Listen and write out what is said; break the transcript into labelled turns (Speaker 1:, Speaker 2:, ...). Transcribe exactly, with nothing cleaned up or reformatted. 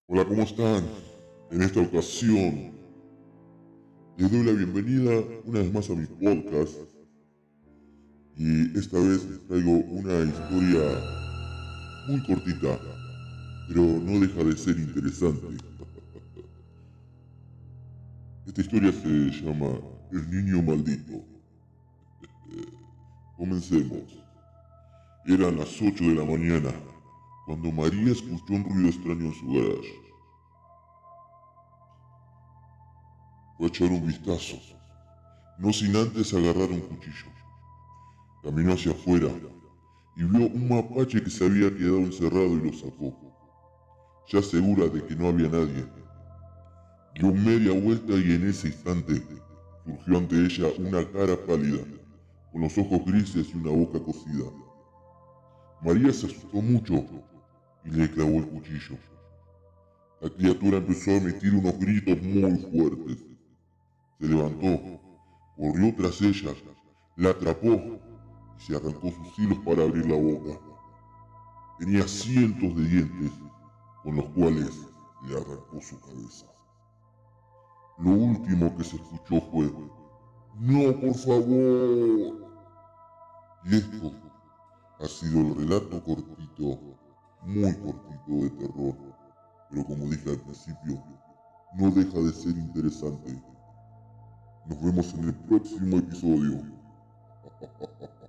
Speaker 1: Hola, ¿cómo están? En esta ocasión les doy la bienvenida una vez más a mi podcast y esta vez les traigo una historia muy cortita, pero no deja de ser interesante. Esta historia se llama El niño maldito. Comencemos. Eran las ocho de la mañana cuando María escuchó un ruido extraño en su garage. Fue a echar un vistazo, no sin antes agarrar un cuchillo. Caminó hacia afuera y vio un mapache que se había quedado encerrado y lo sacó. Ya segura de que no había nadie, dio media vuelta y en ese instante surgió ante ella una cara pálida, con los ojos grises y una boca cocida. María se asustó mucho y le clavó el cuchillo. La criatura empezó a emitir unos gritos muy fuertes. Se levantó, corrió tras ella, la atrapó y se arrancó sus hilos para abrir la boca. Tenía cientos de dientes con los cuales le arrancó su cabeza. Lo último que se escuchó fue: ¡No, por favor! Y esto ha sido el relato cortito, muy cortito de terror, pero como dije al principio, no deja de ser interesante. Nos vemos en el próximo episodio.